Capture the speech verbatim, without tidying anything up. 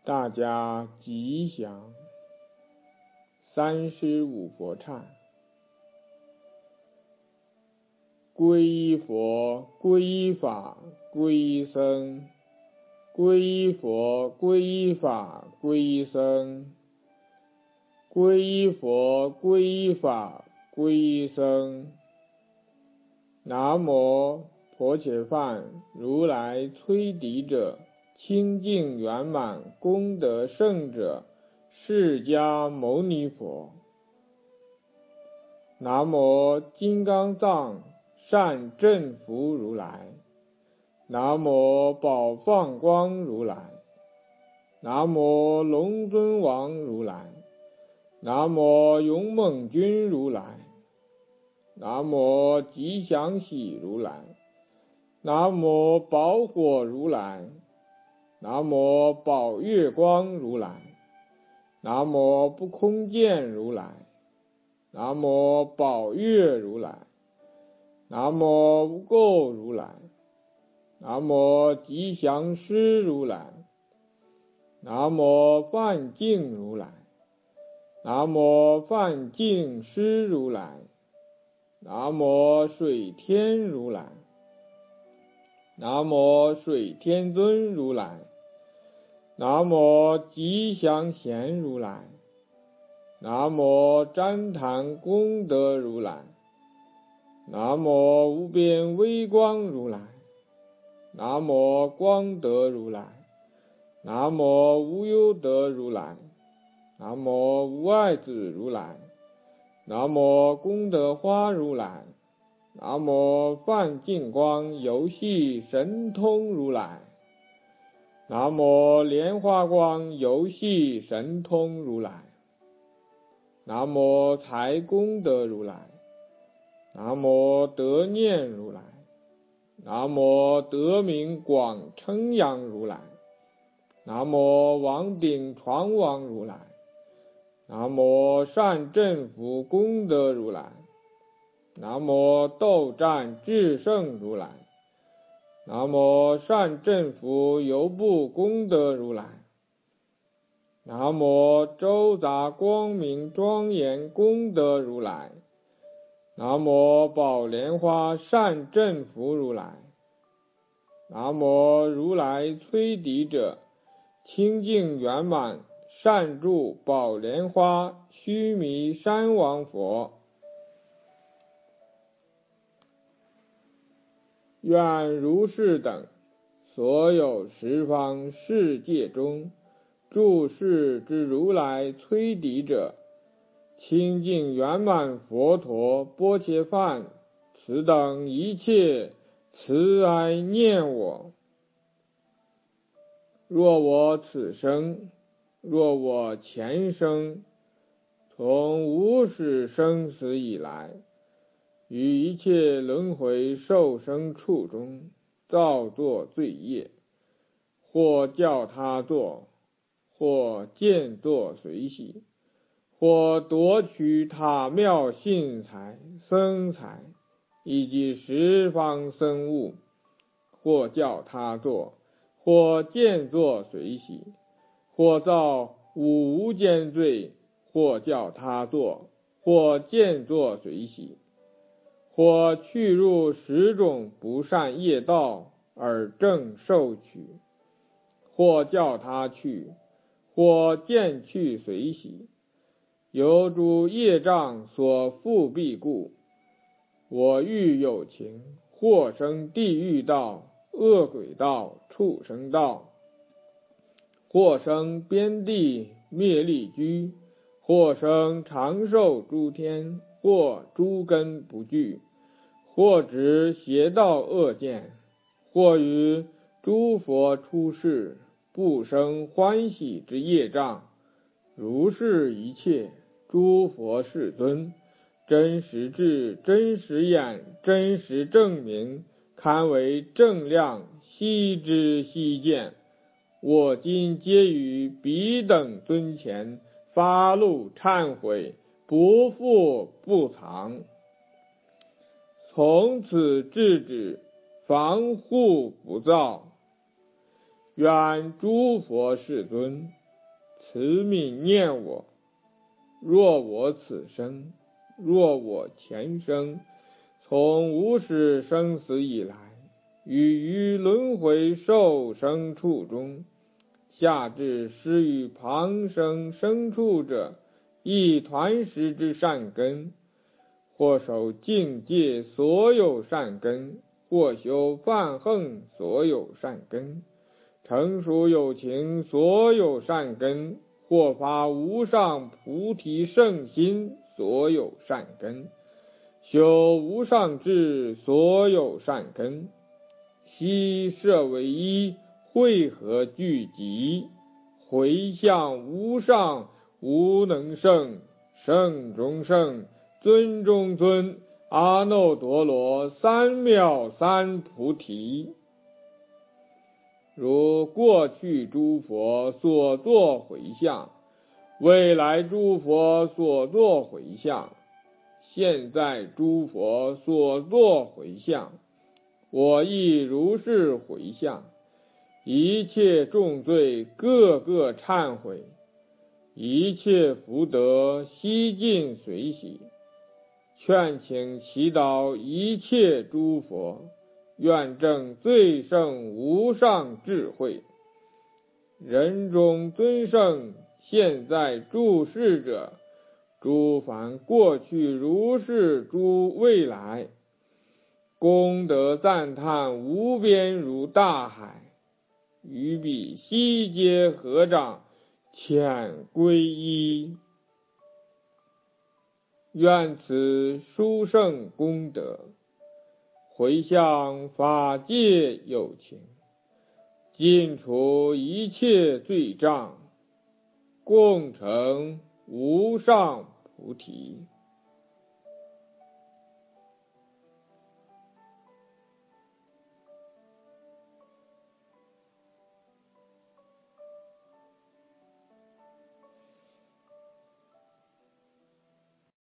大家吉祥。三十五佛忏：皈依佛，皈依法，皈依僧；皈依佛，皈依法，皈依僧；皈依佛，皈依法，皈依僧。南无婆伽梵如来摧敌者，清净圆满功德圣者，释迦牟尼佛。南无金刚藏善正福如来。南无宝放光如来。南无龙尊王如来。南无勇猛君如来。南无吉祥喜如来。南无宝火如来。南无宝月光如来。南无不空见如来。南无宝月如来。南无无垢如来。南无吉祥师如来。南无梵净如来。南无梵净师如来。南无水天如来。南无水天尊如来。南无吉祥贤如来。南无旃檀功德如来。南无无边微光如来。南无光德如来。南无无忧德如来。南无无碍子如来。南无功德花如来。南无梵净光游戏神通如来。南无莲花光游戏神通如来。南无财功德如来。南无德念如来。南无德名广称扬如来。南无王顶传王如来。南无善正福功德如来。南无斗战至圣如来。南无善正福游步功德如来。南无周杂光明庄严功德如来。南无宝莲花善正福如来。南无如来摧敌者，清净圆满善住宝莲花须弥山王佛。愿如是等所有十方世界中，诸世之如来摧敌者，清净圆满佛陀波切梵，此等一切慈哀念我。若我此生，若我前生，从无始生死以来，于一切轮回受生处中造作罪业，或教他做，或见作随喜，或夺取他庙信财僧财以及十方僧物，或教他做，或见作随喜，或造五无间罪，或教他做，或见作随喜，或去入十种不善业道而正受取，或叫他去，或见去随喜，由诸业障所复蔽故，我欲有情或生地狱道、恶鬼道、畜生道，或生边地灭力居，或生长寿诸天，或诸根不具，或执邪道恶见，或于诸佛出世不生欢喜之业障，如是一切诸佛世尊，真实智、真实眼、真实证明，堪为正量，悉知悉见。我今皆于彼等尊前发露忏悔，不复不藏。从此制止，防护不造。 愿诸佛世尊慈悯念我，若我此生，若我前生，从无始生死以来，于于轮回受生处中，下至施与旁生生处者一团时之善根，或守境界所有善根，或修梵行所有善根，成熟有情所有善根，或发无上菩提圣心所有善根，修无上智所有善根，悉摄为一，汇合聚集，回向无上无能胜圣中圣尊中尊阿耨多罗三藐三菩提。如过去诸佛所作回向，未来诸佛所作回向，现在诸佛所作回向，我亦如是回向，一切重罪个个忏悔，一切福德悉尽随喜，劝请祈祷一切诸佛，愿证最胜无上智慧。人中尊圣，现在住世者，诸凡过去如是诸未来，功德赞叹无边如大海，于彼悉皆合掌，遣归依。愿此殊胜功德，回向法界有情，尽除一切罪障，共成无上菩提。